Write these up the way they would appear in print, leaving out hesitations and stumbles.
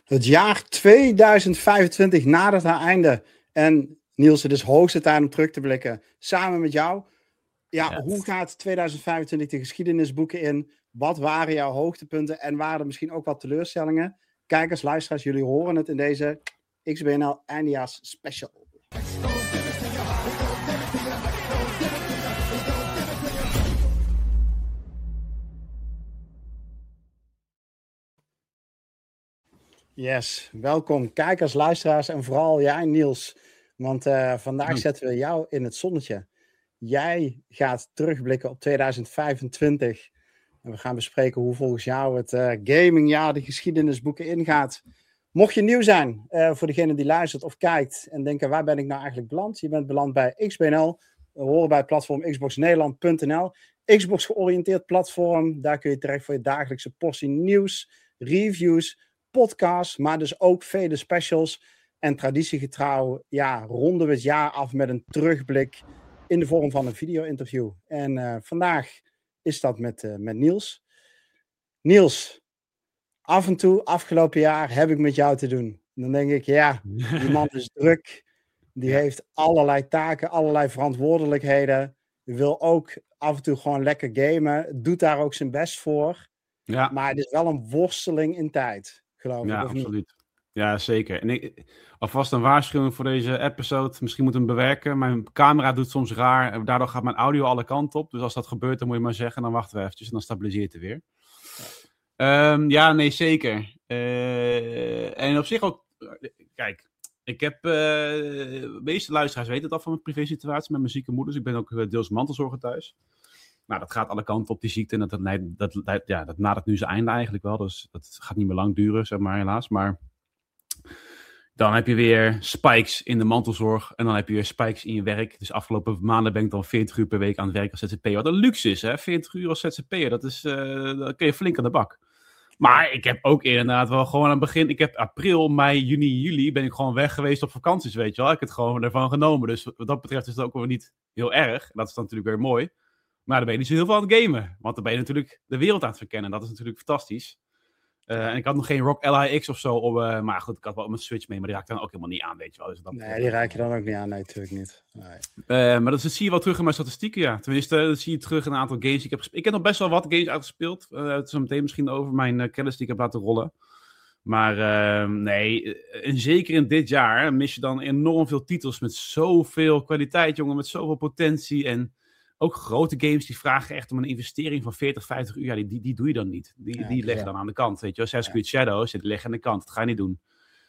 Het jaar 2025 nadert haar einde. En Niels, het is hoogste tijd om terug te blikken. Samen met jou. Ja, hoe gaat 2025 de geschiedenisboeken in? Wat waren jouw hoogtepunten? En waren er misschien ook wat teleurstellingen? Kijkers, luisteraars, jullie horen het in deze XBNL Eindejaars special. Yes, welkom kijkers, luisteraars en vooral jij Niels. Want vandaag zetten we jou in het zonnetje. Jij gaat terugblikken op 2025. En we gaan bespreken hoe volgens jou het gamingjaar de geschiedenisboeken ingaat. Mocht je nieuw zijn voor degene die luistert of kijkt en denken waar ben ik nou eigenlijk beland? Je bent beland bij XBNL. We horen bij het platform xboxnederland.nl. Xbox georiënteerd platform. Daar kun je terecht voor je dagelijkse portie nieuws, reviews, podcasts, maar dus ook vele specials. En traditiegetrouw, ja, ronden we het jaar af met een terugblik in de vorm van een video-interview. En vandaag is dat met Niels. Niels, af en toe, afgelopen jaar, heb ik met jou te doen. Dan denk ik, ja, die man is druk. Die heeft allerlei taken, allerlei verantwoordelijkheden. Die wil ook af en toe gewoon lekker gamen. Doet daar ook zijn best voor. Ja. Maar het is wel een worsteling in tijd, geloof ik. Ja, of absoluut. Niet? Ja, zeker. En alvast een waarschuwing voor deze episode. Misschien moet ik hem bewerken. Mijn camera doet soms raar. En daardoor gaat mijn audio alle kanten op. Dus als dat gebeurt, dan moet je maar zeggen. Dan wachten we eventjes en dan stabiliseert het weer. Ja, nee, zeker. En op zich ook... Kijk, ik heb... de meeste luisteraars weten het al van mijn privé-situatie met mijn zieke moeder. Dus ik ben ook deels mantelzorger thuis. Nou, dat gaat alle kanten op die ziekte. En dat nadert nu zijn einde eigenlijk wel. Dus dat gaat niet meer lang duren, zeg maar, helaas. Maar dan heb je weer spikes in de mantelzorg. En dan heb je weer spikes in je werk. Dus afgelopen maanden ben ik dan 40 uur per week aan het werk als ZZP'er. Wat een luxe is, hè? 40 uur als ZZP'er. Dat kun je flink aan de bak. Maar ik heb ook inderdaad wel gewoon aan het begin... Ik heb april, mei, juni, juli... ben ik gewoon weg geweest op vakanties, weet je wel. Ik heb het gewoon ervan genomen. Dus wat dat betreft is het ook wel niet heel erg. Dat is dan natuurlijk weer mooi. Maar dan ben je niet zo heel veel aan het gamen. Want dan ben je natuurlijk de wereld aan het verkennen. Dat is natuurlijk fantastisch. En ik had nog geen Rock LIX of zo op... maar goed, ik had wel op mijn Switch mee. Maar die raak ik dan ook helemaal niet aan, weet je wel. Dus nee, die raak je dan ook niet aan. Nee, natuurlijk niet. Nee. Maar dat zie je wel terug in mijn statistieken, ja. Tenminste, dat zie je terug in een aantal games die ik heb gespeeld. Ik heb nog best wel wat games uitgespeeld. Het is zo meteen misschien over mijn kennis die ik heb laten rollen. Maar nee, en zeker in dit jaar mis je dan enorm veel titels met zoveel kwaliteit, jongen. Met zoveel potentie en... Ook grote games die vragen echt om een investering van 40, 50 uur. Ja, die doe je dan niet. Die leggen dan aan de kant. Weet je, Assassin's Creed Shadows, die leggen aan de kant. Dat ga je niet doen.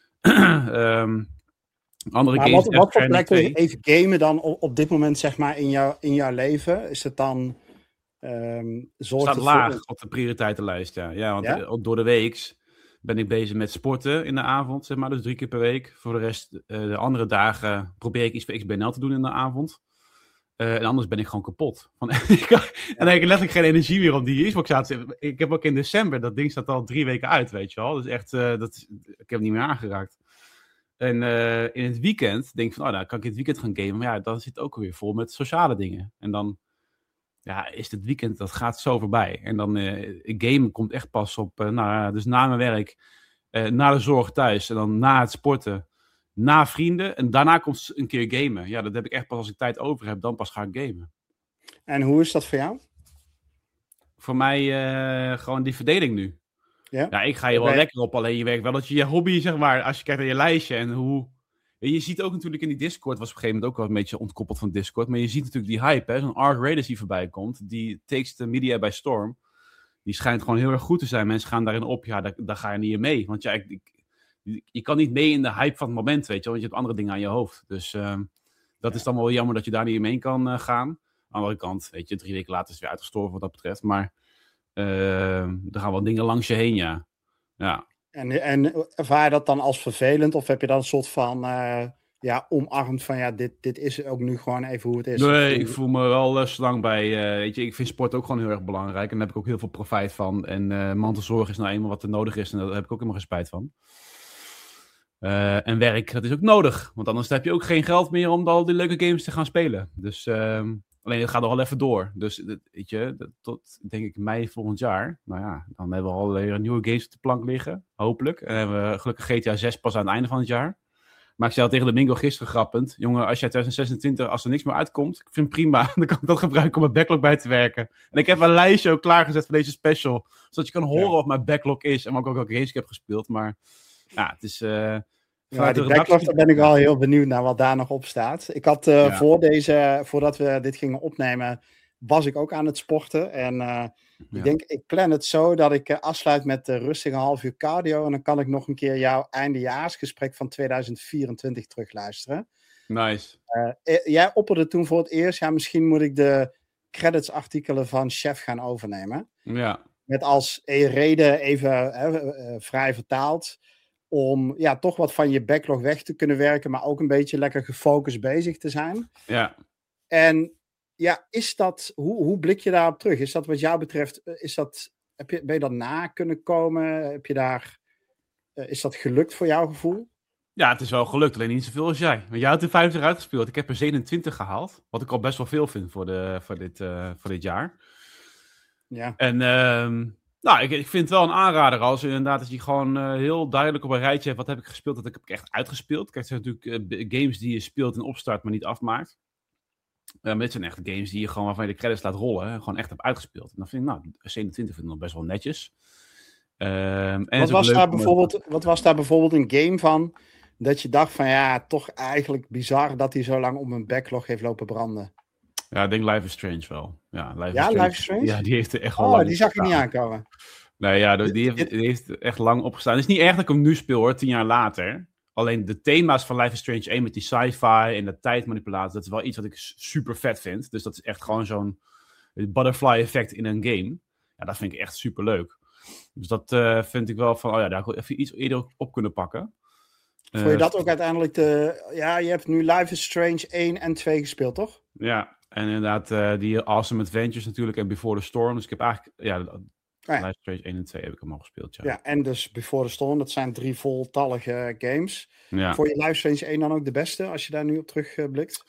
Andere maar games... Wat voor plek wil je even gamen dan op dit moment, zeg maar, in jouw leven? Is het dan... staat laag op de prioriteitenlijst, ja. Ja, want door de week ben ik bezig met sporten in de avond, zeg maar. Dus 3 keer per week. Voor de rest, de andere dagen probeer ik iets voor XBNL te doen in de avond. En anders ben ik gewoon kapot. En dan heb ik letterlijk geen energie meer om die Xbox aan te zetten. Ik heb ook in december, dat ding staat al 3 weken uit, weet je wel. Dus echt, ik heb het niet meer aangeraakt. En in het weekend denk ik van, nou kan ik in het weekend gaan gamen. Maar ja, dan zit het ook weer vol met sociale dingen. En dan is het weekend, dat gaat zo voorbij. En dan, gamen komt echt pas op, dus na mijn werk, na de zorg thuis en dan na het sporten. Na vrienden en daarna komt een keer gamen. Ja, dat heb ik echt pas als ik tijd over heb. Dan pas ga ik gamen. En hoe is dat voor jou? Voor mij gewoon die verdeling nu. Ja, ik ga je wel lekker op. Alleen je werkt wel dat je hobby, zeg maar. Als je kijkt naar je lijstje en hoe... Je ziet ook natuurlijk in die Discord, was op een gegeven moment ook wel een beetje ontkoppeld van Discord. Maar je ziet natuurlijk die hype, hè. Zo'n Ark Raiders die voorbij komt. Die takes the media by storm. Die schijnt gewoon heel erg goed te zijn. Mensen gaan daarin op. Ja, daar ga je niet in mee. Want ja, je kan niet mee in de hype van het moment, weet je wel. Want je hebt andere dingen aan je hoofd. Dus dat is dan wel jammer dat je daar niet in mee kan gaan. Aan de andere kant, weet je, 3 weken later is het weer uitgestorven wat dat betreft. Maar er gaan wel dingen langs je heen, ja. En ervaar je dat dan als vervelend? Of heb je dan een soort van omarmd van dit is ook nu gewoon even hoe het is? Nee, ik voel me wel slang bij. Weet je, ik vind sport ook gewoon heel erg belangrijk. En daar heb ik ook heel veel profijt van. En mantelzorg is nou eenmaal wat er nodig is. En daar heb ik ook helemaal geen spijt van. En werk, dat is ook nodig. Want anders heb je ook geen geld meer om al die leuke games te gaan spelen. Dus Alleen het gaat nog wel even door. Dus weet je, tot denk ik mei volgend jaar. Nou ja, dan hebben we alweer nieuwe games op de plank liggen. Hopelijk. En hebben we gelukkig GTA 6 pas aan het einde van het jaar. Maar ik zei al tegen de Mingo gisteren grappend. Jongen, als jij 2026, als er niks meer uitkomt, ik vind het prima. Dan kan ik dat gebruiken om mijn backlog bij te werken. En ik heb een lijstje ook klaargezet voor deze special. Zodat je kan horen wat mijn backlog is. En ook welke games ik heb gespeeld. Maar ja, het is... Ja, die backlog, daar ben ik wel heel benieuwd naar wat daar nog op staat. Ik had voordat we dit gingen opnemen, was ik ook aan het sporten. En ik denk, ik plan het zo dat ik afsluit met rustig een half uur cardio. En dan kan ik nog een keer jouw eindejaarsgesprek van 2024 terugluisteren. Nice. Jij opperde toen voor het eerst, ja, misschien moet ik de creditsartikelen van Chef gaan overnemen. Ja. Met als reden even vrij vertaald, om ja, toch wat van je backlog weg te kunnen werken, maar ook een beetje lekker gefocust bezig te zijn. Ja. En ja, is dat, hoe blik je daarop terug? Is dat wat jou betreft, ben je dat na kunnen komen? Is dat gelukt voor jouw gevoel? Ja, het is wel gelukt, alleen niet zoveel als jij. Maar jij had er 50 uitgespeeld. Ik heb er 27 gehaald. Wat ik al best wel veel vind voor dit jaar. Ja. En nou, ik vind het wel een aanrader als inderdaad dat je gewoon heel duidelijk op een rijtje hebt. Wat heb ik gespeeld? Dat heb ik echt uitgespeeld. Kijk, het zijn natuurlijk games die je speelt en opstart, maar niet afmaakt. Maar dit zijn echt games die je gewoon waarvan je de credits laat rollen. En gewoon echt hebt uitgespeeld. En dan vind ik, 27 vind ik nog best wel netjes. Wat was daar bijvoorbeeld een game van dat je dacht van ja, toch eigenlijk bizar dat hij zo lang op een backlog heeft lopen branden? Ja, ik denk Life is Strange wel. Ja, Life is Strange? Ja, die heeft er echt wel lang die zag ik niet aankomen. Nee, ja, die heeft echt lang opgestaan. Het is niet erg dat ik hem nu speel hoor, 10 jaar later. Alleen de thema's van Life is Strange 1 met die sci-fi en de tijdmanipulatie, dat is wel iets wat ik super vet vind. Dus dat is echt gewoon zo'n butterfly effect in een game. Ja, dat vind ik echt super leuk. Dus dat vind ik wel van, daar had ik even iets eerder op kunnen pakken. Vond je dat ook uiteindelijk ja, je hebt nu Life is Strange 1 en 2 gespeeld, toch? Ja, en inderdaad die Awesome Adventures natuurlijk en Before the Storm. Dus ik heb eigenlijk, Life is Strange 1 en 2 heb ik hem al gespeeld, ja. Ja, en dus Before the Storm, dat zijn 3 voltallige games. Ja. Vond je Life is Strange 1 dan ook de beste, als je daar nu op terugblikt?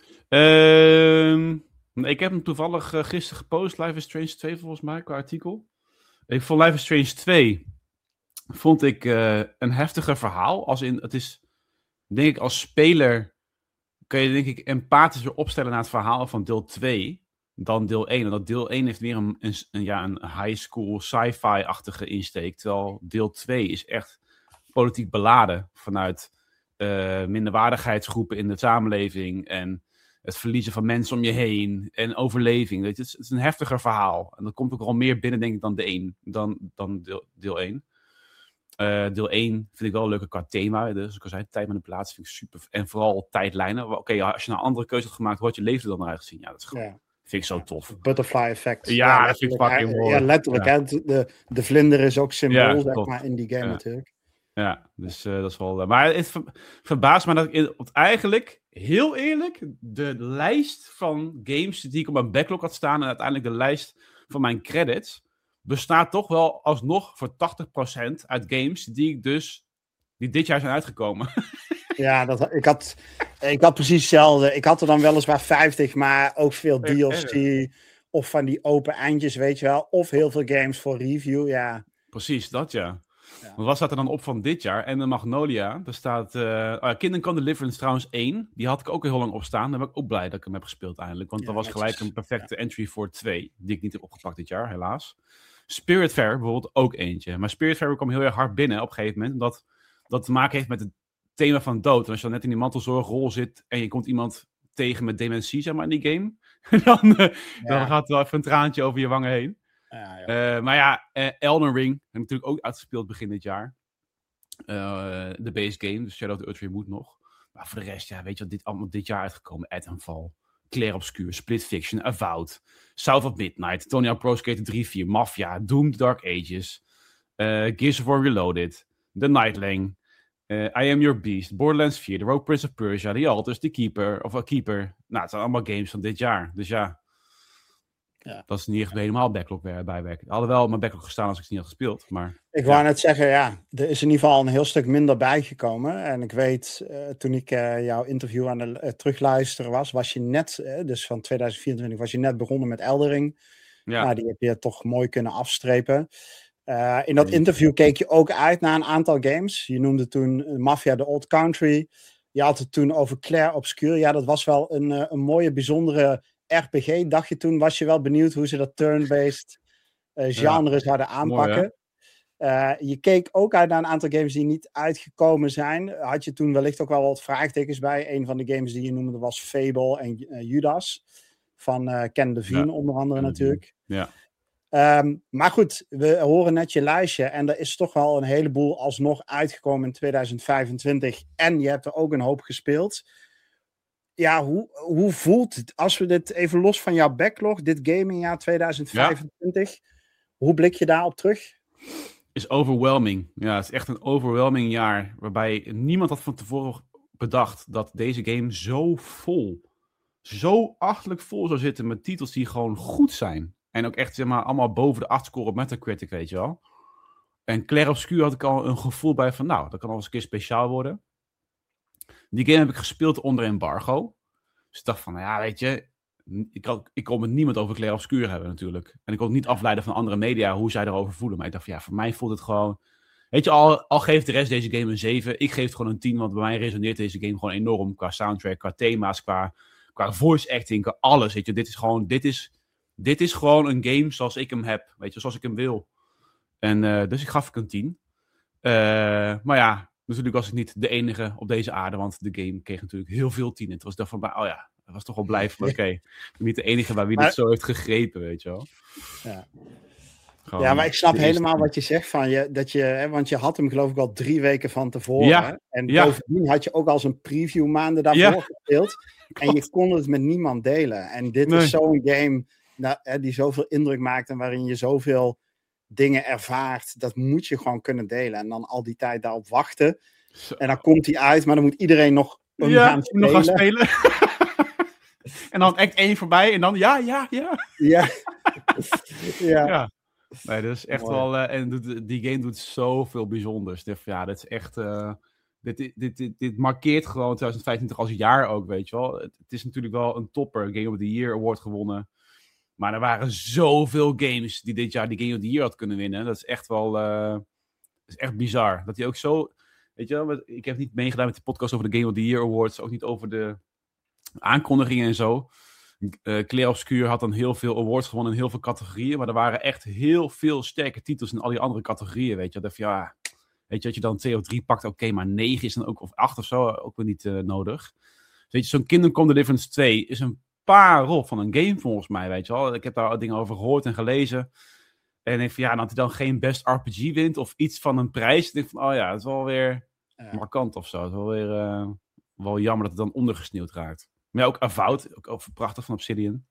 Ik heb hem toevallig gisteren gepost, Life is Strange 2 volgens mij, qua artikel. Ik vond Life is Strange 2 vond ik een heftiger verhaal. Als in, het is, denk ik, als speler kun je denk ik empathischer opstellen naar het verhaal van deel 2 dan deel 1. En dat deel 1 heeft meer een high school sci-fi-achtige insteek. Terwijl deel 2 is echt politiek beladen vanuit minderwaardigheidsgroepen in de samenleving en het verliezen van mensen om je heen en overleving. Weet je, het is een heftiger verhaal. En dat komt ook al meer binnen, denk ik, dan deel 1. Deel 1 vind ik wel leuker qua thema. Dus ik al zei, tijdmanipulatie vind ik super. En vooral tijdlijnen. Oké, als je nou een andere keuze had gemaakt, hoe had je leven er dan eruit gezien? Ja, dat is gewoon, vind ik zo tof. Butterfly effect. Ja, dat vind ik fucking mooi. Ja, letterlijk. Ja. Hè? De vlinder is ook symbool, zeg maar, in die game natuurlijk. Ja, dus dat is wel... maar het verbaast me dat ik eigenlijk, heel eerlijk, de lijst van games die ik op mijn backlog had staan en uiteindelijk de lijst van mijn credits bestaat toch wel alsnog voor 80% uit games die dit jaar zijn uitgekomen. Ja, ik had precies hetzelfde. Ik had er dan weliswaar 50, maar ook veel DLC of van die open eindjes, weet je wel. Of heel veel games voor review, ja. Precies, dat ja. Wat staat er dan op van dit jaar? En de Magnolia, er staat Kingdom Come Deliverance trouwens 1. Die had ik ook heel lang op staan. Daar ben ik ook blij dat ik hem heb gespeeld eindelijk. Want dat was gelijk een perfecte entry voor 2. Die ik niet heb opgepakt dit jaar, helaas. Spiritfarer bijvoorbeeld ook eentje. Maar Spiritfarer kwam heel erg hard binnen op een gegeven moment. Omdat dat te maken heeft met het thema van dood. En als je dan net in die mantelzorgrol zit en je komt iemand tegen met dementie, zeg maar, in die game. dan gaat er wel even een traantje over je wangen heen. Maar ja, Elden Ring heb ik natuurlijk ook uitgespeeld begin dit jaar. De base game, dus Shadow of the Earth moet nog. Maar voor de rest, ja, weet je wat allemaal dit jaar uitgekomen? Titanfall, Clair Obscur, Split Fiction, Avowed, South of Midnight, Tony Hawk Pro Skater 3-4, Mafia, Doom: The Dark Ages, Gears of War Reloaded, The Nightling, I Am Your Beast, Borderlands 4, The Rogue Prince of Persia, The Alters, The Keeper. Nou, het zijn allemaal games van dit jaar. Dus ja, Ja. Dat is niet echt helemaal backlog bijwerken. Alhoewel mijn backlog gestaan als ik het niet had gespeeld. Maar, Ik wou net zeggen, ja, er is in ieder geval een heel stuk minder bijgekomen. En ik weet, toen ik jouw interview aan het terugluisteren was je net, dus van 2024, was je net begonnen met Elden Ring. ja. Nou, die heb je toch mooi kunnen afstrepen. In dat interview keek je ook uit naar een aantal games. Je noemde toen Mafia The Old Country. Je had het toen over Clair Obscur. Ja, dat was wel een mooie, bijzondere RPG. Dacht je toen, was je wel benieuwd hoe ze dat turn-based genre zouden aanpakken. Mooi, je keek ook uit naar een aantal games die niet uitgekomen zijn. Had je toen wellicht ook wel wat vraagtekens bij. Een van de games die je noemde was Fable en Judas. Van Ken Levine onder andere natuurlijk. Ja. Maar goed, we horen net je lijstje. En er is toch wel een heleboel alsnog uitgekomen in 2025. En je hebt er ook een hoop gespeeld. Ja, hoe voelt het? Als we dit even los van jouw backlog, dit gamingjaar 2025. Hoe blik je daarop terug? Is overwhelming. Ja, het is echt een overwhelming jaar. Waarbij niemand had van tevoren bedacht dat deze game zo achterlijk vol zou zitten met titels die gewoon goed zijn. En ook echt, zeg maar, allemaal boven de 8 score op Metacritic, weet je wel. En Clair Obscur had ik al een gevoel bij van, nou, dat kan al eens een keer speciaal worden. Die game heb ik gespeeld onder embargo. Dus ik dacht van, nou ja, weet je, ik kon met niemand over Clair Obscur hebben natuurlijk. En ik kon het niet afleiden van andere media hoe zij erover voelen. Maar ik dacht van, ja, voor mij voelt het gewoon... Weet je, al geeft de rest deze game een 7, ik geef het gewoon een 10, want bij mij resoneert deze game gewoon enorm. Qua soundtrack, qua thema's, qua voice acting, qua alles, weet je. Dit is gewoon een game zoals ik hem heb, weet je, zoals ik hem wil. En dus ik gaf ik een 10. Maar ja, natuurlijk was ik niet de enige op deze aarde, want de game kreeg natuurlijk heel veel 10. Het was dan van, oh ja, dat was toch wel blij van, oké, niet de enige bij wie dit zo heeft gegrepen, weet je wel. Ja. Gewoon, ja, maar ik snap helemaal wat je zegt van je, want je had hem geloof ik al 3 weken van tevoren. Ja, en bovendien had je ook al zo'n preview maanden daarvoor gespeeld. En je kon het met niemand delen. En dit is zo'n game die zoveel indruk maakt en waarin je zoveel dingen ervaart. Dat moet je gewoon kunnen delen. En dan al die tijd daarop wachten. Zo. En dan komt hij uit, maar dan moet iedereen nog gaan spelen. En dan act 1 voorbij en dan ja. Nee, dat is echt wel... en die game doet zoveel bijzonders. Ja, dat is echt... Dit markeert gewoon 2025 als jaar ook, weet je wel. Het is natuurlijk wel een topper. Game of the Year Award gewonnen. Maar er waren zoveel games die dit jaar die Game of the Year had kunnen winnen. Dat is echt wel... dat is echt bizar. Dat hij ook zo... Weet je wel, ik heb niet meegedaan met de podcast over de Game of the Year Awards. Ook niet over de aankondigingen en zo. Clair Obscur had dan heel veel awards gewonnen in heel veel categorieën. Maar er waren echt heel veel sterke titels in al die andere categorieën, weet je. Dat ja, weet je, dat je dan 2 of 3 pakt, oké, maar 9 is dan ook, of 8 of zo, ook weer niet nodig. Dus weet je, zo'n Kingdom Come Deliverance 2 is een parel van een game volgens mij, weet je wel. Ik heb daar dingen over gehoord en gelezen. En ik van, ja, dat hij dan geen Best RPG wint of iets van een prijs. Ik denk van, oh ja, dat is wel weer markant of zo. Het is wel weer wel jammer dat het dan ondergesneeuwd raakt. Maar ja, ook Avowed, ook prachtig van Obsidian.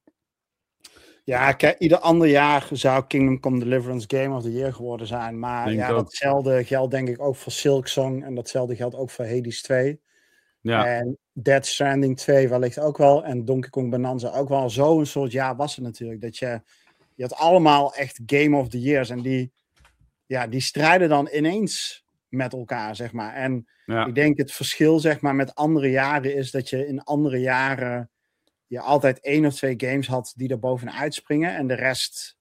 Ja, kijk, ieder ander jaar zou Kingdom Come Deliverance Game of the Year geworden zijn. Maar ja, datzelfde geldt denk ik ook voor Silksong. En datzelfde geldt ook voor Hades 2. Ja. En Death Stranding 2 wellicht ook wel. En Donkey Kong Bonanza ook wel. Zo'n soort jaar was het natuurlijk. Dat je had allemaal echt Game of the Years. En die strijden dan ineens met elkaar, zeg maar. En ik denk het verschil, zeg maar, met andere jaren is dat je in andere jaren je altijd 1 of 2 games had die er bovenuit springen. En de rest,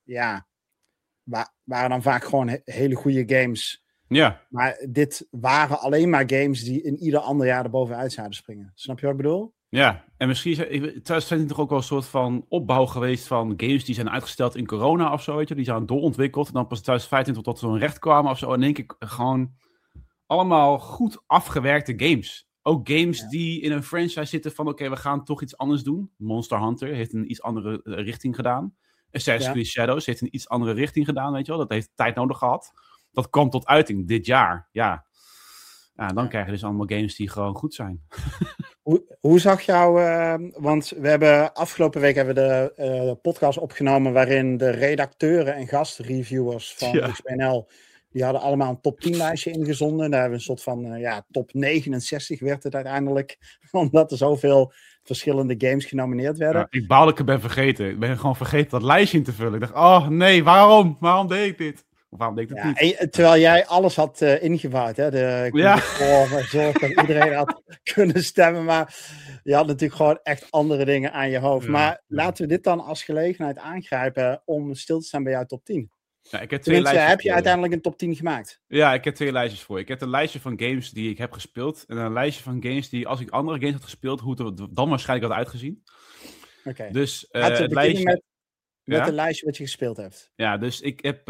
waren dan vaak gewoon hele goede games. Ja. Maar dit waren alleen maar games die in ieder ander jaar er bovenuit zouden springen. Snap je wat ik bedoel? Ja, en misschien is 2020 ook wel een soort van opbouw geweest van games die zijn uitgesteld in corona of zo, weet je. Die zijn doorontwikkeld en dan pas 2025 tot zo'n recht kwamen of zo. En in één keer gewoon allemaal goed afgewerkte games. Ook games die in een franchise zitten van oké, we gaan toch iets anders doen. Monster Hunter heeft een iets andere richting gedaan. Assassin's Creed Shadows heeft een iets andere richting gedaan, weet je wel. Dat heeft tijd nodig gehad. Dat kwam tot uiting dit jaar, ja. Dan krijg je dus allemaal games die gewoon goed zijn. Hoe zag jou, want we hebben afgelopen week de podcast opgenomen waarin de redacteuren en gastreviewers van XBNL Die hadden allemaal een top 10 lijstje ingezonden. Daar hebben we een soort van top 69 werd het uiteindelijk. Omdat er zoveel verschillende games genomineerd werden. Ik baal dat ik het ben vergeten. Ik ben gewoon vergeten dat lijstje in te vullen. Ik dacht, oh nee, waarom? Waarom deed ik dit? Of waarom deed ik het niet? Terwijl jij alles had ingebouwd. Hè? Zorg dat iedereen had kunnen stemmen. Maar je had natuurlijk gewoon echt andere dingen aan je hoofd. Maar laten we dit dan als gelegenheid aangrijpen om stil te staan bij jouw top 10. Ja, ik heb twee lijstjes heb je uiteindelijk een top 10 gemaakt? Ja, ik heb 2 lijstjes voor je. Ik heb een lijstje van games die ik heb gespeeld. En een lijstje van games die, als ik andere games had gespeeld, hoe het er dan waarschijnlijk had uitgezien. Oké. Dus het lijstje met een lijstje wat je gespeeld hebt. Ja, dus ik heb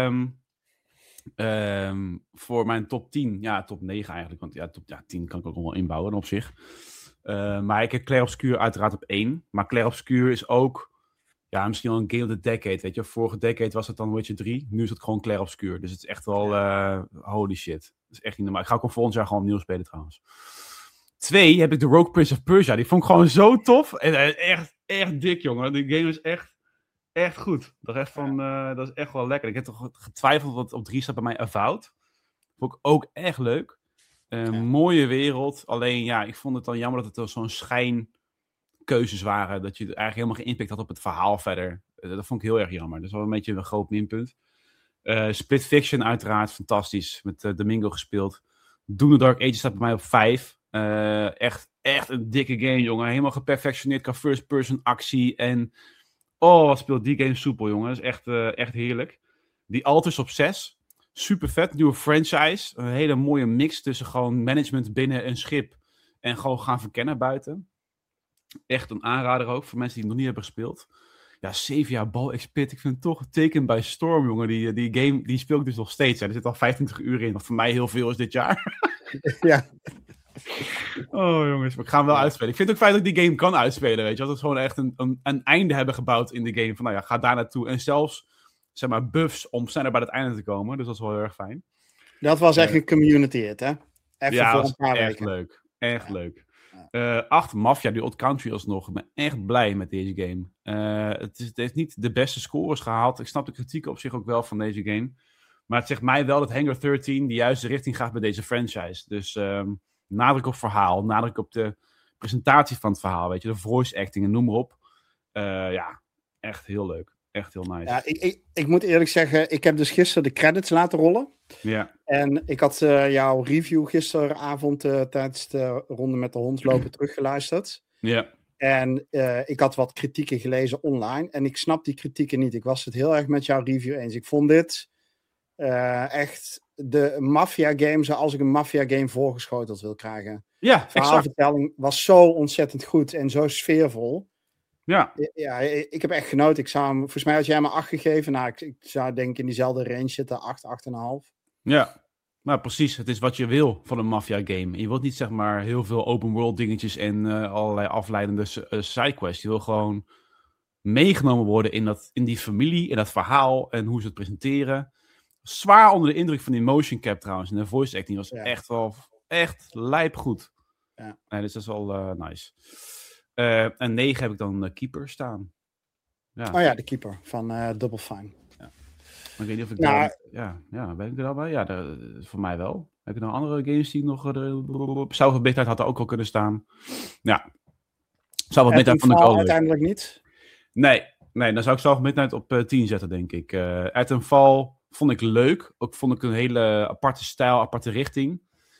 voor mijn top 10, ja, top 9 eigenlijk. Want ja, top 10 kan ik ook nog wel inbouwen op zich. Maar ik heb Clair Obscur uiteraard op 1. Maar Clair Obscur is ook... Ja, misschien wel een game of the decade, weet je. Vorige decade was het dan Witcher 3. Nu is het gewoon Clair Obscur. Dus het is echt wel... holy shit. Dat is echt niet normaal. Ik ga ook volgend jaar gewoon opnieuw spelen trouwens. 2 heb ik The Rogue Prince of Persia. Die vond ik gewoon zo tof. En echt dik, jongen. Die game is echt goed. Dat is echt wel lekker. Ik heb toch getwijfeld wat op 3 staat bij mij Avowed. Vond ik ook echt leuk. Mooie wereld. Alleen ja, ik vond het dan jammer dat het zo'n schijnkeuzes waren. Dat je eigenlijk helemaal geen impact had op het verhaal verder. Dat vond ik heel erg jammer. Dat is wel een beetje een groot minpunt. Split Fiction uiteraard. Fantastisch. Met Domingo gespeeld. Doom the Dark Ages staat bij mij op 5. Echt een dikke game, jongen. Helemaal geperfectioneerd qua first person actie. En wat speelt die game soepel, jongen. Dat is echt heerlijk. Die Alters op 6. Super vet. Nieuwe franchise. Een hele mooie mix tussen gewoon management binnen een schip. En gewoon gaan verkennen buiten. Echt een aanrader ook voor mensen die het nog niet hebben gespeeld. Ja, 7 jaar Bal Expert. Ik vind het toch Taken by Storm, jongen. Die game die speel ik dus nog steeds. Hè. Er zit al 25 uur in. Wat voor mij heel veel is dit jaar. Ja. Oh jongens, maar ik ga hem wel uitspelen. Ik vind het ook fijn dat ik die game kan uitspelen, weet je. Dat we gewoon echt een einde hebben gebouwd in de game. Van nou ja, ga daar naartoe. En zelfs, zeg maar, buffs om sneller bij het einde te komen. Dus dat is wel heel erg fijn. Dat was echt een community hit, hè? Even voor een paar weken. Leuk. Echt leuk. 8, Mafia, die Old Country alsnog. Ik ben echt blij met deze game. Het heeft niet de beste scores gehaald. Ik snap de kritiek op zich ook wel van deze game. Maar het zegt mij wel dat Hangar 13 de juiste richting gaat bij deze franchise. Dus nadruk op verhaal, nadruk op de presentatie van het verhaal, weet je, de voice acting en noem maar op. Ja, echt heel leuk. Echt heel nice. Ja, ik moet eerlijk zeggen, ik heb dus gisteren de credits laten rollen. Ja. En ik had jouw review gisteravond tijdens de ronde met de hondslopen teruggeluisterd. Ja. En ik had wat kritieken gelezen online. En ik snap die kritieken niet. Ik was het heel erg met jouw review eens. Ik vond dit echt de Mafia game zoals ik een Mafia game voorgeschoteld wil krijgen. Ja, de verhaalvertelling was zo ontzettend goed en zo sfeervol. Ja. Ja, ik heb echt genoten. Ik zou hem, volgens mij had jij me 8 gegeven. Nou, ik zou denk ik in diezelfde range zitten, 8, 8,5. Ja, nou precies. Het is wat je wil van een Mafia game. Je wilt niet zeg maar heel veel open world dingetjes en allerlei afleidende sidequests. Je wil gewoon meegenomen worden in die familie, in dat verhaal en hoe ze het presenteren. Zwaar onder de indruk van die motion cap trouwens. En de voice acting was echt lijpgoed. Ja. Nee, dus dat is wel nice. En 9 heb ik dan Keeper staan. Ja. Oh ja, de Keeper van Double Fine. Ja. Maar ik weet niet of ik ben ik er al bij? Ja, voor mij wel. Heb je nog andere games die nog... South of Midnight had er ook wel kunnen staan. Ja. South of Midnight vond ik ook uiteindelijk niet? Nee, dan zou ik South of Midnight op 10 zetten, denk ik. Titanfall vond ik leuk. Ook vond ik een hele aparte stijl, aparte richting.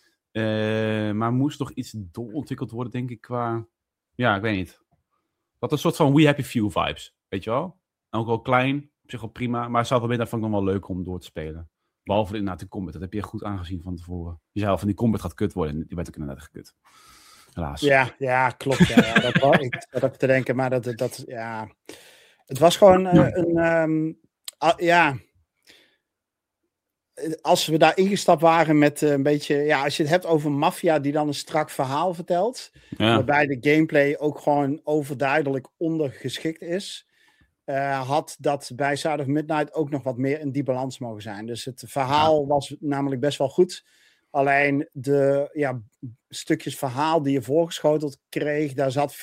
Maar moest nog iets doorontwikkeld worden, denk ik, qua... Ja, ik weet niet. Wat een soort van We Happy Few vibes, weet je wel? Ook wel klein, op zich wel prima. Maar South of Midnight vond ik nog wel leuk om door te spelen. Behalve inderdaad de combat. Dat heb je goed aangezien van tevoren. Je zei al van die combat gaat kut worden. En die werd ook inderdaad gekut. Helaas. Ja, klopt. Ja. Dat was ik zat ook te denken. Maar dat ja... Het was gewoon als we daar ingestapt waren met een beetje... Ja, als je het hebt over maffia die dan een strak verhaal vertelt... Ja. Waarbij de gameplay ook gewoon overduidelijk ondergeschikt is... had dat bij South of Midnight ook nog wat meer in die balans mogen zijn. Dus het verhaal was namelijk best wel goed. Alleen de stukjes verhaal die je voorgeschoteld kreeg... daar zat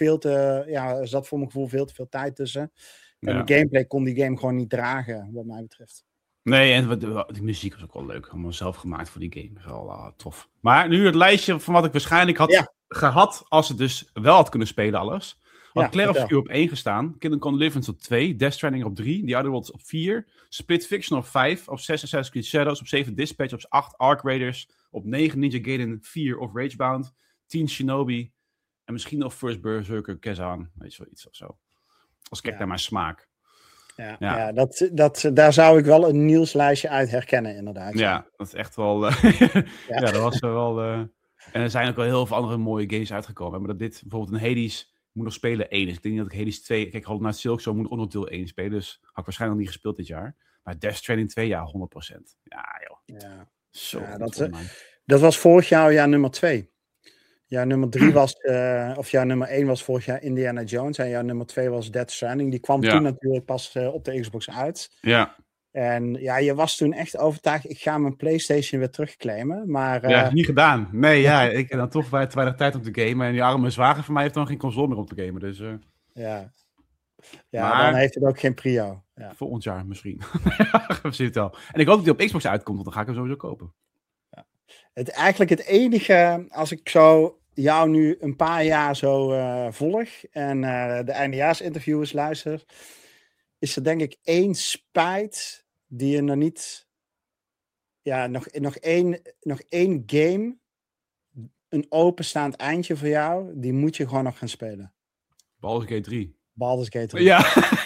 voor mijn gevoel veel te veel tijd tussen... En de gameplay kon die game gewoon niet dragen, wat mij betreft. Nee, en die muziek was ook wel leuk. Allemaal zelf gemaakt voor die game. Wel tof. Maar nu het lijstje van wat ik waarschijnlijk had gehad als het dus wel had kunnen spelen alles. Had Clair Obscur op 1 gestaan. Kingdom Come Deliverance op 2. Death Stranding op 3. The Outer Worlds op 4. Split Fiction op 5. Op 6 Assassin's Creed Shadows. Op 7 Dispatch. Op 8 Ark Raiders. Op 9 Ninja Gaiden 4 of Ragebound. 10 Shinobi. En misschien nog First Berserker Kazan. Weet je wel, iets of zo. Als ik kijk naar mijn smaak. Ja, daar zou ik wel een nieuwslijstje uit herkennen, inderdaad. Ja, dat is echt wel... ja, dat was wel... En er zijn ook wel heel veel andere mooie games uitgekomen. Maar dat dit bijvoorbeeld een Hades moet nog spelen 1 is. Ik denk niet dat ik Hades 2... Kijk, Hollow Knight Silksong moet ook nog deel 1 spelen. Dus had ik waarschijnlijk nog niet gespeeld dit jaar. Maar Death Stranding 2, ja, 100%. Ja, joh. Ja. Zo. Ja, dat was vorig jaar nummer 2. Jouw nummer 3 was, of jouw nummer 1 was vorig jaar Indiana Jones. En jouw nummer 2 was Death Stranding. Die kwam toen natuurlijk pas op de Xbox uit. Ja. En ja, je was toen echt overtuigd, ik ga mijn PlayStation weer terugclaimen. Maar, ja, niet gedaan. Nee, ja, ik heb dan toch te weinig tijd om te gamen. En die arme zwager van mij heeft dan geen console meer om te gamen. Dus, ja, maar, dan heeft het ook geen prio. Ja. Volgend jaar misschien. wel. En ik hoop dat die op Xbox uitkomt, want dan ga ik hem sowieso kopen. Ja. Eigenlijk het enige, als ik zo jou nu een paar jaar zo volg en de eindejaarsinterviews luister, is er denk ik 1 spijt die je nog niet... Ja, nog één game, een openstaand eindje voor jou, die moet je gewoon nog gaan spelen. Baldur's Gate 3. Baldur's Gate 3. Ja,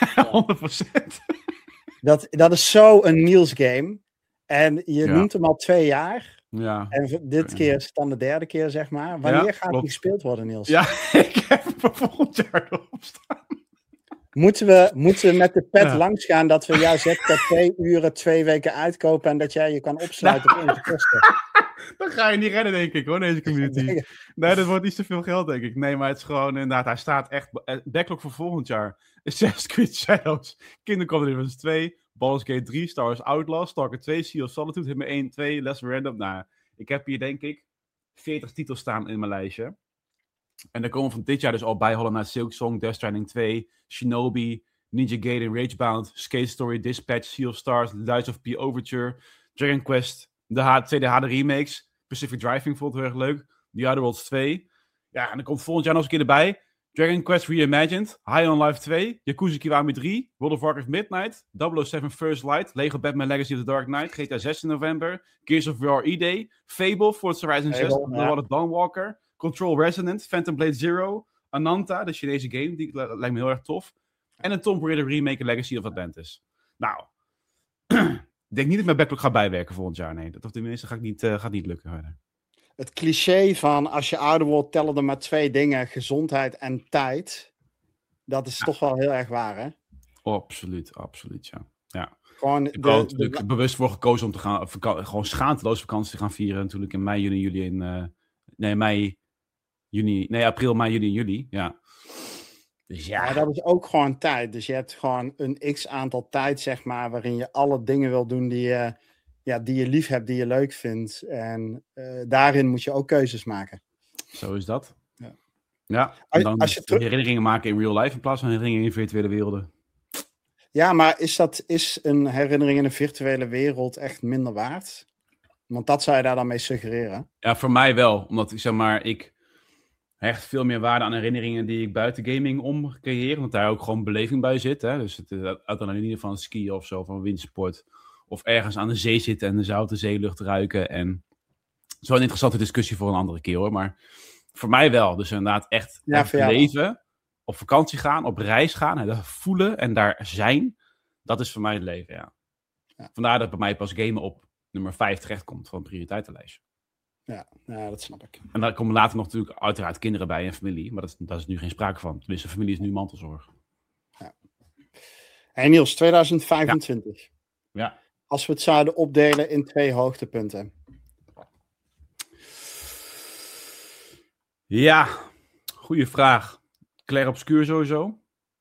100%. Dat is zo een Niels game. En je noemt hem al 2 jaar. Ja. En dit keer is het dan de 3e keer, zeg maar. Wanneer gaat die gespeeld worden, Niels? Ja, ik heb hem volgend jaar erop staan. Moeten we met de pet langs gaan dat we jouw ZKP-uren 2 weken uitkopen en dat jij je kan opsluiten op onze kosten? Dat ga je niet redden, denk ik, hoor, deze community. Nee, dat wordt niet zoveel geld, denk ik. Nee, maar het is gewoon, inderdaad, hij staat echt... Backlog voor volgend jaar. Assassin's Creed Shadows, Kingdom Come Deliverance 2, Baldur's Gate 3, Star Wars Outlaws, Stalker 2, Sea of Solitude, Hitman 1, 2, Last Random. Nou, ik heb hier, denk ik, 40 titels staan in mijn lijstje. En er komen van dit jaar dus al bij Hollow Knight Silksong, Death Stranding 2, Shinobi, Ninja Gaiden, Ragebound, Skate Story, Dispatch, Sea of Stars, The Lies of P Overture, Dragon Quest, de tweede HD remakes, Pacific Driving vond ik heel erg leuk, The Outer Worlds 2. Ja, en er komt volgend jaar nog eens een keer erbij. Dragon Quest Reimagined, High on Life 2, Yakuza Kiwami 3, World of Warcraft Midnight, 007 First Light, Lego Batman Legacy of the Dark Knight, GTA 6 in november, Gears of War E-Day, Fable, Forza Horizon 6, The Dawnwalker, Control Resonant, Phantom Blade Zero, Ananta, de Chinese game, die lijkt me heel erg tof. En een Tomb Raider remake Legacy of Atlantis. Nou, ik denk niet dat ik mijn backlog ga bijwerken volgend jaar. Nee, dat tenminste gaat niet lukken. Het cliché van als je ouder wordt, tellen er maar 2 dingen, gezondheid en tijd. Dat is toch wel heel erg waar, hè? Absoluut, ja. Gewoon ik heb er natuurlijk bewust voor gekozen om te gaan, gewoon schaamteloos vakantie te gaan vieren. Natuurlijk in mei, juni, juli april, mei, juni en juli. Ja. Dus ja. Dat is ook gewoon tijd. Dus je hebt gewoon een x-aantal tijd, zeg maar, waarin je alle dingen wil doen die je lief hebt, die je leuk vindt. En daarin moet je ook keuzes maken. Zo is dat. Ja. En dan als je herinneringen maken in real life in plaats van herinneringen in virtuele werelden. Ja, maar is een herinnering in een virtuele wereld echt minder waard? Want dat zou je daar dan mee suggereren. Ja, voor mij wel. Omdat ik hecht veel meer waarde aan herinneringen die ik buiten gaming om creëer. Omdat daar ook gewoon beleving bij zit. Hè? Dus het is adrenaline van skiën of zo, van windsport. Of ergens aan de zee zitten en de zoute zeelucht ruiken. En het is wel een interessante discussie voor een andere keer, hoor. Maar voor mij wel. Dus inderdaad echt leven, op vakantie gaan, op reis gaan. En dat voelen en daar zijn. Dat is voor mij het leven, ja. Vandaar dat bij mij pas gamen op nummer 5 terechtkomt van het prioriteitenlijstje. Ja, dat snap ik. En daar komen later nog natuurlijk uiteraard kinderen bij en familie. Maar dat is nu geen sprake van. Tenminste, familie is nu mantelzorg. Ja. Hey Niels, 2025. Ja. Als we het zouden opdelen in 2 hoogtepunten. Ja, goede vraag. Clair Obscur sowieso.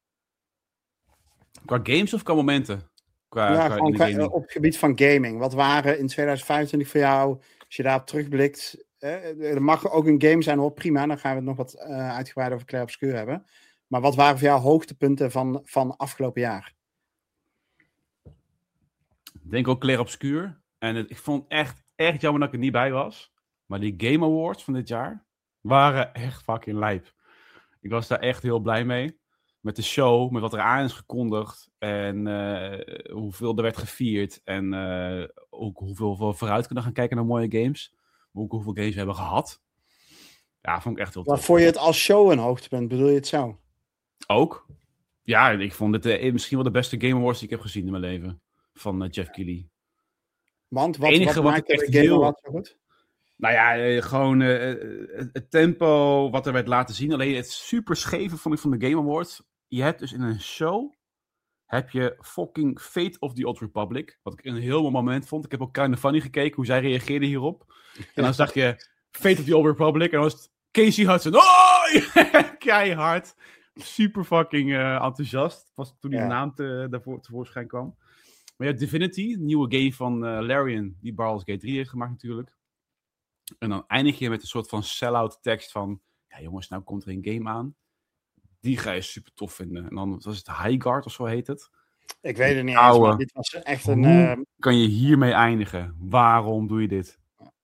Qua games of qua momenten? Gewoon op het gebied van gaming. Wat waren in 2025 voor jou, als je daarop terugblikt? Er mag ook een game zijn, hoor, prima. Dan gaan we het nog wat uitgebreid over Clair Obscur hebben. Maar wat waren voor jou hoogtepunten van afgelopen jaar? denk ook Clair Obscur. En ik vond echt jammer dat ik er niet bij was. Maar die Game Awards van dit jaar waren echt fucking lijp. Ik was daar echt heel blij mee. Met de show, met wat er aan is gekondigd. En hoeveel er werd gevierd. En ook hoeveel we vooruit kunnen gaan kijken naar mooie games. Ook hoeveel games we hebben gehad. Ja, vond ik echt heel tof. Maar vond je het als show een hoogtepunt? Bedoel je het zo? Ook. Ja, ik vond het misschien wel de beste Game Awards die ik heb gezien in mijn leven. Van Jeff Keighley. Want wat maakt ik echt de Game heel... Awards zo goed? Nou ja, gewoon het tempo wat er werd laten zien. Alleen het super scheve vond ik van de Game Awards. Je hebt dus in een show... heb je fucking Fate of the Old Republic. Wat ik een heel mooi moment vond. Ik heb ook Kinda Funny gekeken, hoe zij reageerden hierop. En dan zag je Fate of the Old Republic. En dan was het Casey Hudson. Oh! Keihard. Super fucking enthousiast. Was toen die naam tevoorschijn kwam. Maar ja, Divinity, een nieuwe game van Larian. Die Baldur's Gate 3 heeft gemaakt natuurlijk. En dan eindig je met een soort van sell-out tekst van... Ja jongens, nou komt er een game aan. Die ga je super tof vinden. En dan was het Highguard of zo heet het. Ik weet het niet eens, maar dit was echt een... Hoe kan je hiermee eindigen? Waarom doe je dit?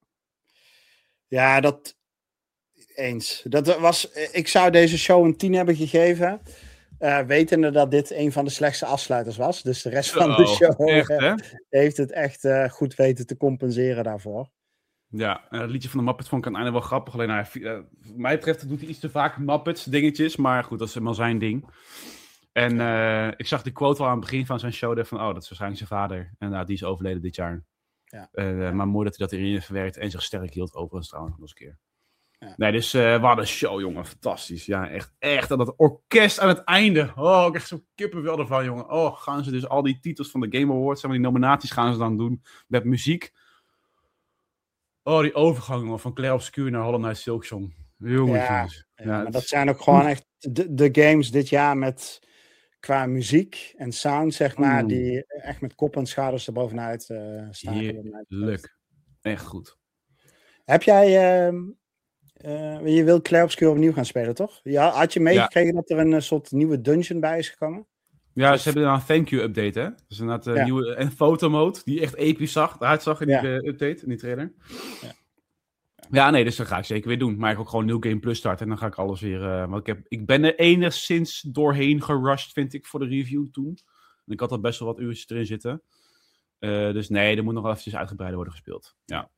Ja, dat... Eens. Dat was... Ik zou deze show een 10 hebben gegeven. Wetende dat dit een van de slechtste afsluiters was. Dus de rest van de show echt, heeft het echt goed weten te compenseren daarvoor. Ja, het liedje van de Muppets vond ik aan het einde wel grappig. Alleen, wat mij betreft doet hij iets te vaak Muppets dingetjes. Maar goed, dat is helemaal zijn ding. En ik zag die quote al aan het begin van zijn show. Van, dat is waarschijnlijk zijn vader. En die is overleden dit jaar. Ja. Maar mooi dat hij dat erin heeft verwerkt. En zich sterk hield overigens trouwens nog eens een keer. Ja. Nee, dus wat een show, jongen. Fantastisch. Ja, echt. En dat orkest aan het einde. Oh, ik echt zo'n kippenvel ervan, jongen. Oh, gaan ze dus al die titels van de Game Awards, die nominaties gaan ze dan doen met muziek. Oh, die overgang van Clair Obscur naar Hollow Knight Silksong. Jongens. Ja, maar dat zijn ook gewoon echt de games dit jaar met qua muziek en sound, zeg maar, die echt met kop en schouders erbovenuit staan. Leuk. Echt goed. Heb jij... je wil Clair Obscur opnieuw gaan spelen, toch? Ja, had je meegekregen dat er een soort nieuwe dungeon bij is gekomen? Ja, ze hebben een thank you update, hè? Dus inderdaad een nieuwe en fotomode, die echt episch uitzag in die update, in die trailer. Ja, nee, dus dat ga ik zeker weer doen. Maar ik ga ook gewoon New Game Plus starten en dan ga ik alles weer... want ik ben er enigszins doorheen gerushed, vind ik, voor de review toen. En ik had al best wel wat uurtjes erin zitten. Dus nee, er moet nog wel eventjes uitgebreider worden gespeeld. Ja.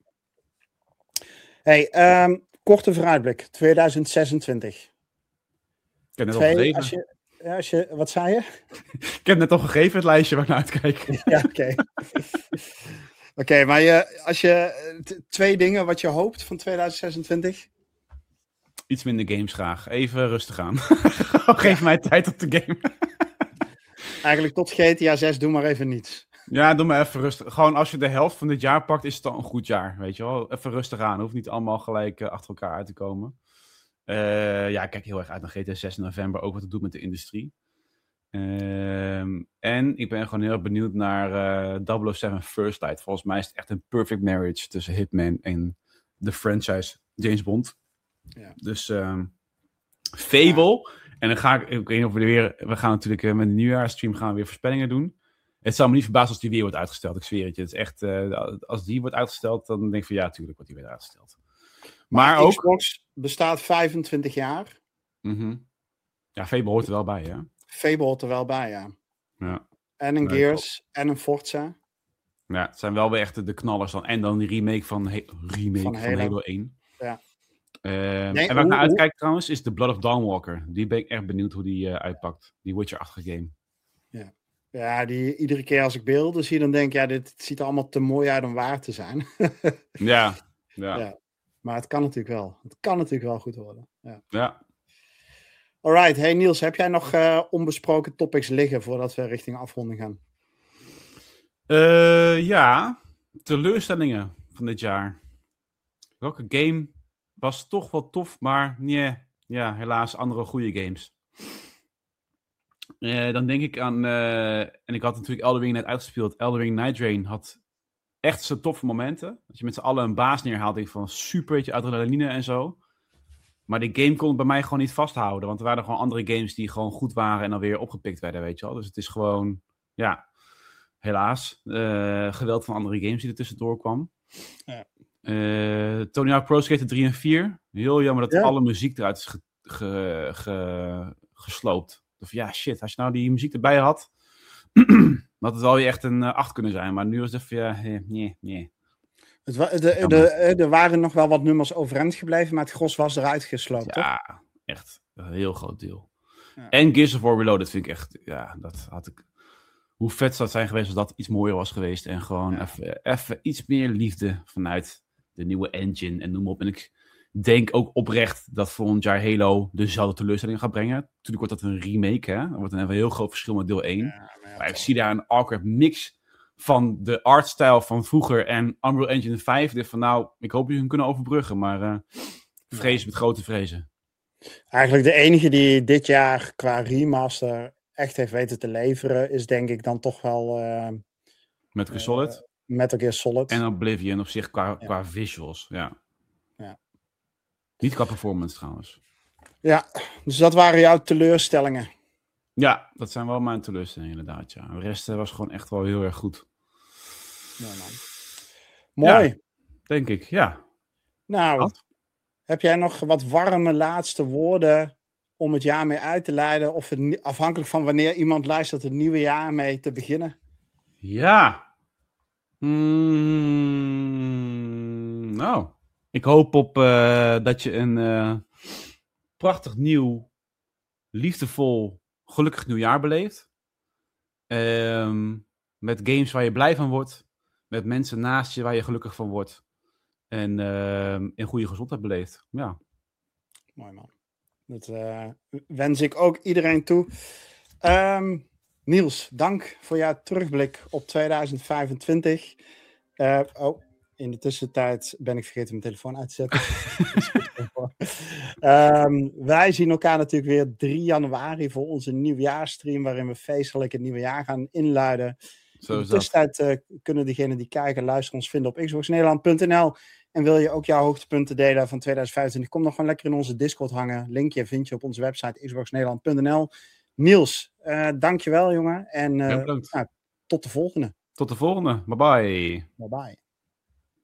Hey, korte vooruitblik, 2026. Ik heb net al gegeven. Wat zei je? Ik heb net al gegeven het lijstje waar ik naar uitkijk. Ja, oké. Oké, maar als je 2 dingen wat je hoopt van 2026? Iets minder games graag. Even rustig aan. Geef mij tijd op de game. Eigenlijk tot GTA 6 doe maar even niets. Ja, doe maar even rustig. Gewoon als je de helft van dit jaar pakt, is het dan een goed jaar. Weet je wel? Even rustig aan. Hoeft niet allemaal gelijk achter elkaar uit te komen. Ik kijk heel erg uit naar GTA 6 in november. Ook wat het doet met de industrie. En ik ben gewoon heel erg benieuwd naar 007 First Light. Volgens mij is het echt een perfect marriage tussen Hitman en de franchise James Bond. Ja. Dus Fable. Ja. En dan ga ik weet niet of we gaan natuurlijk met de nieuwjaarsstream gaan we weer voorspellingen doen. Het zou me niet verbazen als die weer wordt uitgesteld. Ik zweer het je. Het is echt, als die wordt uitgesteld, dan denk ik van ja, tuurlijk wordt die weer uitgesteld. Maar ook... Xbox bestaat 25 jaar. Mm-hmm. Ja, Fable hoort er wel bij, hè? Fable hoort er wel bij, ja. En een Gears en een Forza. Ja, het zijn wel weer echt de knallers dan. En dan die remake van Halo 1. Ja. En waar ik naar uitkijk trouwens, is The Blood of Dawnwalker. Die ben ik echt benieuwd hoe die uitpakt. Die Witcher-achtige game. Ja. Ja, die iedere keer als ik beelden zie, dan denk ik, dit ziet er allemaal te mooi uit om waar te zijn. ja. Maar het kan natuurlijk wel. Het kan natuurlijk wel goed worden. Ja. Alright, hey Niels, heb jij nog onbesproken topics liggen voordat we richting afronding gaan? Ja, teleurstellingen van dit jaar. Welke game was toch wel tof, maar nee, ja, helaas andere goede games. Dan denk ik aan, en ik had natuurlijk Elden Ring net uitgespeeld. Elden Ring Night Rain had echt zijn toffe momenten. Dat je met z'n allen een baas neerhaalt, denk ik van super, beetje adrenaline en zo. Maar die game kon het bij mij gewoon niet vasthouden. Want er waren gewoon andere games die gewoon goed waren en dan weer opgepikt werden, weet je wel. Dus het is gewoon, ja. Helaas. Geweld van andere games die er tussendoor kwam. Ja. Tony Hawk Pro Skater 3 en 4. Heel jammer dat Ja. alle muziek eruit is gesloopt. Of ja, shit. Als je nou die muziek erbij had, had het wel weer echt een 8 kunnen zijn. Maar nu was het even, nee. Er waren nog wel wat nummers overeind gebleven, maar het gros was eruit gesloopt, toch? Ja, echt. Een heel groot deel. Ja. En Gears of War Reloaded vind ik echt, ja, dat had ik... Hoe vet zou het zijn geweest als dat iets mooier was geweest. En gewoon even iets meer liefde vanuit de nieuwe engine en noem op. En ik denk ook oprecht dat volgend jaar Halo dezelfde teleurstelling gaat brengen. Natuurlijk wordt dat een remake, hè. Dat wordt een heel groot verschil met deel 1. Ja, maar ik zie daar een awkward mix van de artstyle van vroeger en Unreal Engine 5. Dus van nou, ik hoop dat jullie hem kunnen overbruggen. Maar vrees met grote vrezen. Eigenlijk de enige die dit jaar qua remaster echt heeft weten te leveren, is denk ik dan toch wel Metal Gear Solid. Metal Gear Solid. En Oblivion op zich qua visuals, ja. Niet qua performance trouwens. Ja, dus dat waren jouw teleurstellingen. Ja, dat zijn wel mijn teleurstellingen inderdaad, ja. De rest was gewoon echt wel heel erg goed. Ja, man. Mooi. Ja, denk ik, ja. Nou, heb jij nog wat warme laatste woorden om het jaar mee uit te leiden? Of afhankelijk van wanneer iemand luistert het nieuwe jaar mee te beginnen? Ja. Nou, ik hoop op dat je een prachtig nieuw, liefdevol, gelukkig nieuwjaar beleeft. Met games waar je blij van wordt. Met mensen naast je waar je gelukkig van wordt. En in goede gezondheid beleeft. Ja. Mooi man. Dat wens ik ook iedereen toe. Niels, dank voor jouw terugblik op 2025. In de tussentijd ben ik vergeten mijn telefoon uit te zetten. Wij zien elkaar natuurlijk weer 3 januari voor onze nieuwjaarsstream, waarin we feestelijk het nieuwe jaar gaan inluiden. In de tussentijd kunnen degenen die kijken en luisteren ons vinden op xboxnederland.nl. En wil je ook jouw hoogtepunten delen van 2025, kom nog gewoon lekker in onze Discord hangen. Linkje vind je op onze website xboxnederland.nl. Niels, dankjewel jongen. En tot de volgende. Tot de volgende. Bye bye. Bye bye.